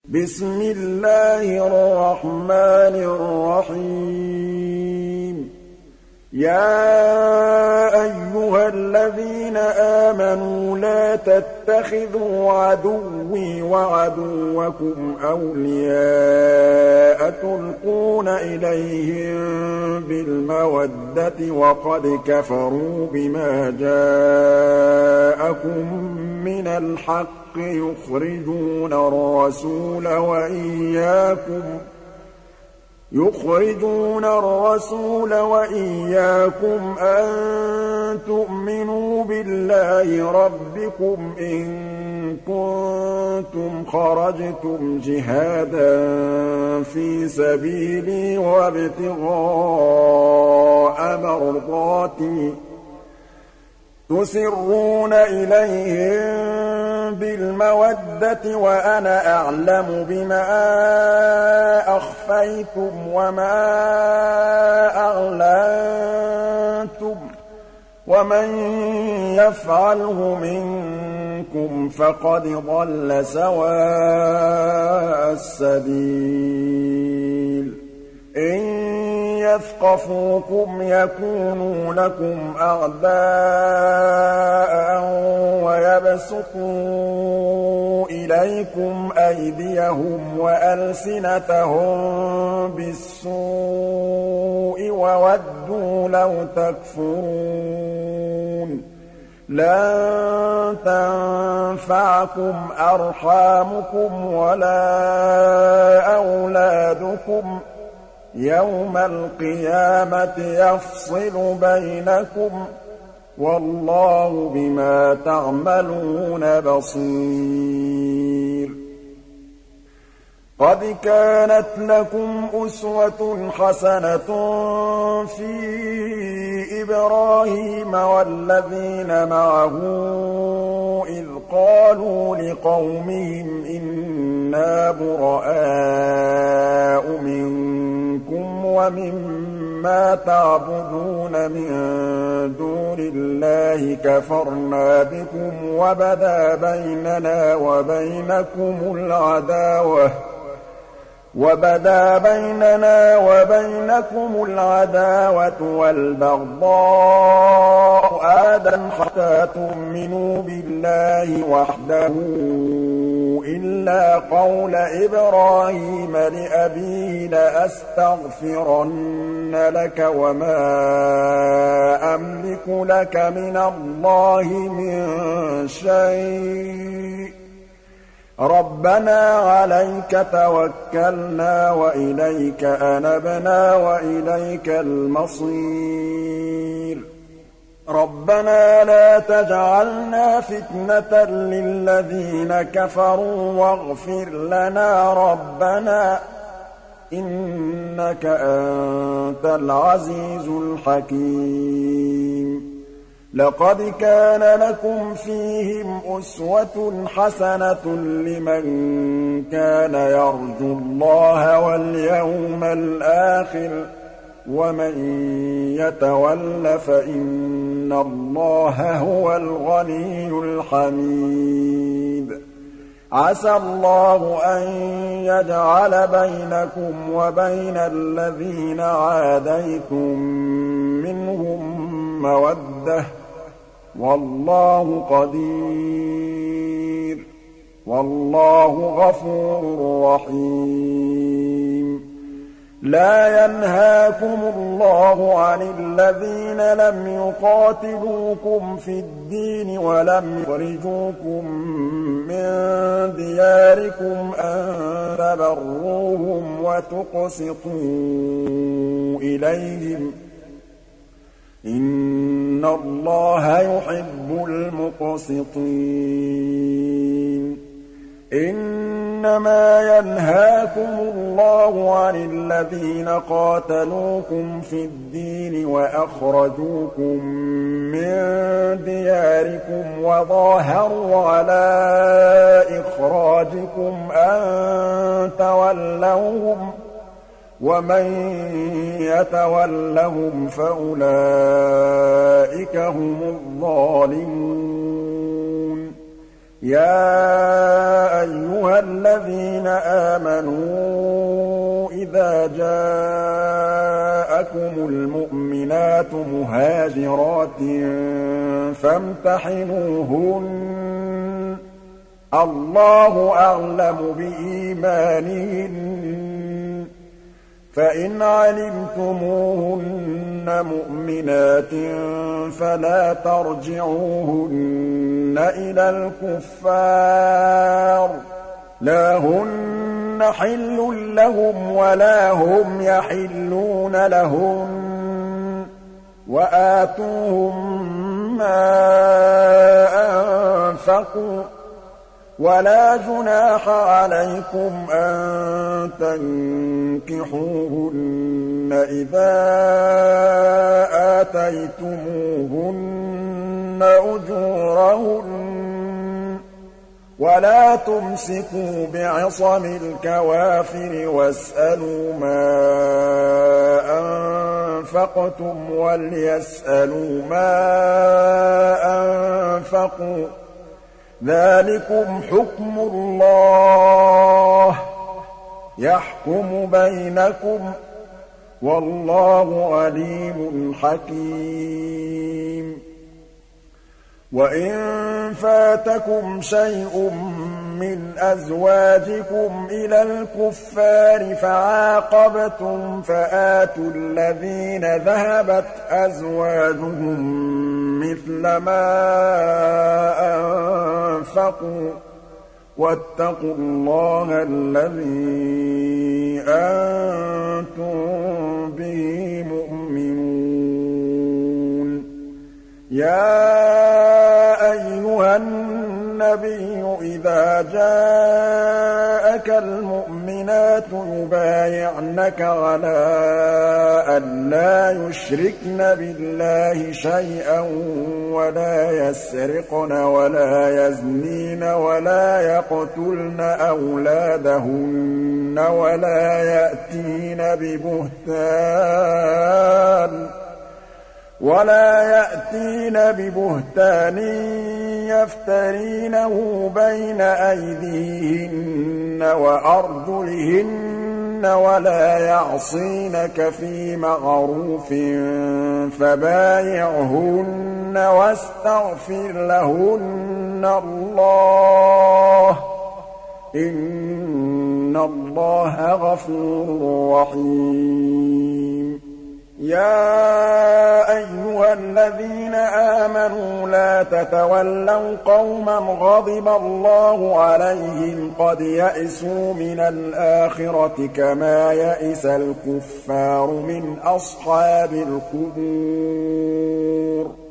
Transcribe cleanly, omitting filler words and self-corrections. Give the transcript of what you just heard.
بسم الله الرحمن الرحيم يا أيها الذين آمنوا لا تتخذوا عدوي وعدوكم أولياء تلقون إليهم بالمودة وقد كفروا بما جاءكم من الحق يخرجون الرسول وإياكم أن تؤمنوا بالله ربكم إن كنتم خرجتم جهادا في سبيلي وابتغاء مرضاتي تسرون إليهم بالمودة وأنا أعلم بما أخفيتم وما أعلنتم ومن يفعله منكم فقد ضل سواء السبيل إن يثقفوكم يكونوا لكم أعداء ويبسطوا إليكم أيديهم وألسنتهم بالسوء وودوا لو تكفرون لن تنفعكم أرحامكم ولا أولادكم يوم القيامة يفصل بينكم والله بما تعملون بصير قد كانت لكم أسوة حسنة في إبراهيم والذين معه إذ قالوا لقومهم إنا براء منكم ومما تعبدون من دون الله كفرنا بكم وبدا بيننا وبينكم العداوة والبغضاء أبدا حتى تؤمنوا بالله وحده إلا قول إبراهيم لأبيه لأستغفرن لك وما أملك لك من الله من شيء ربنا عليك توكلنا وإليك أنبنا وإليك المصير ربنا لا تجعلنا فتنة للذين كفروا واغفر لنا ربنا إنك أنت العزيز الحكيم لقد كان لكم فيهم أسوة حسنة لمن كان يرجو الله واليوم الآخر ومن يتول فإن الله هو الغني الحميد عسى الله أن يجعل بينكم وبين الذين عاديتم منهم مودة والله قدير والله غفور رحيم لا ينهاكم الله عن الذين لم يقاتلوكم في الدين ولم يخرجوكم من دياركم أن تبروهم وتقسطوا إليهم إن الله يحب المقسطين إنما ينهاكم الله عن الذين قاتلوكم في الدين وأخرجوكم من دياركم وظاهروا على إخراجكم أن تولوهم ومن يتولهم فأولئك هم الظالمون يَا أَيُّهَا الَّذِينَ آمَنُوا إِذَا جَاءَكُمُ الْمُؤْمِنَاتُ مُهَاجِرَاتٍ فَامْتَحِنُوهُنَّ ۖ اللَّهُ أَعْلَمُ بِإِيمَانِهِنَّ ۖ فَإِنْ عَلِمْتُمُوهُنَّ مُؤْمِنَاتٍ فَلَا تَرْجِعُوهُنَّ إِلَى الْكُفَّارِ ۖ لَا هُنَّ حِلٌّ لَّهُمْ وَلَا هُمْ يَحِلُّونَ لَهُنَّ ۖ وَآتُوهُم مَّا أَنفَقُوا ۚ وَلَا جُنَاحَ عَلَيْكُمْ أَن تَنكِحُوهُنَّ إِذَا آتَيْتُمُوهُنَّ أُجُورَهُنَّ ۚ وَلَا تُمْسِكُوا بِعِصَمِ الْكَوَافِرِ وَاسْأَلُوا مَا أَنفَقْتُمْ وَلْيَسْأَلُوا مَا أَنفَقُوا ۚ ذَٰلِكُمْ حُكْمُ اللَّهِ ۖ يَحْكُمُ بَيْنَكُمْ ۚ وَاللَّهُ عَلِيمٌ حَكِيمٌ. وَإِن فَاتَكُمْ شَيْءٌ مِّنْ أَزْوَاجِكُمْ إِلَى الْكُفَّارِ فَعَاقَبْتُمْ فَآتُوا الَّذِينَ ذَهَبَتْ أَزْوَاجُهُم مِّثْلَ مَا أَنفَقُوا ۚ وَاتَّقُوا اللَّهَ الَّذِي أَنتُم بِهِ مُؤْمِنُونَ. يَا أَيُّهَا النَّبِيُّ إِذَا جَاءَكَ الْمُؤْمِنَاتُ يُبَايِعْنَكَ عَلَىٰ أَن لَّا يُشْرِكْنَ بِاللَّهِ شَيْئًا وَلَا يَسْرِقْنَ وَلَا يَزْنِينَ وَلَا يَقْتُلْنَ أَوْلَادَهُنَّ وَلَا يَأْتِينَ بِبُهْتَانٍ يَفْتَرِينَهُ بَيْنَ أَيْدِيهِنَّ وَأَرْجُلِهِنَّ وَلَا يَعْصِينَكَ فِي مَعْرُوفٍ فَبَايِعْهُنَّ وَاسْتَغْفِرْ لَهُنَّ اللَّهَ ۖ إِنَّ اللَّهَ غَفُورٌ رَّحِيمٌ. يَا أَيُّهَا الَّذِينَ آمَنُوا لَا تَتَوَلَّوْا قَوْمًا غَضِبَ اللَّهُ عَلَيْهِمْ قَدْ يَئِسُوا مِنَ الْآخِرَةِ كَمَا يَئِسَ الْكُفَّارُ مِنْ أَصْحَابِ الْقُبُورِ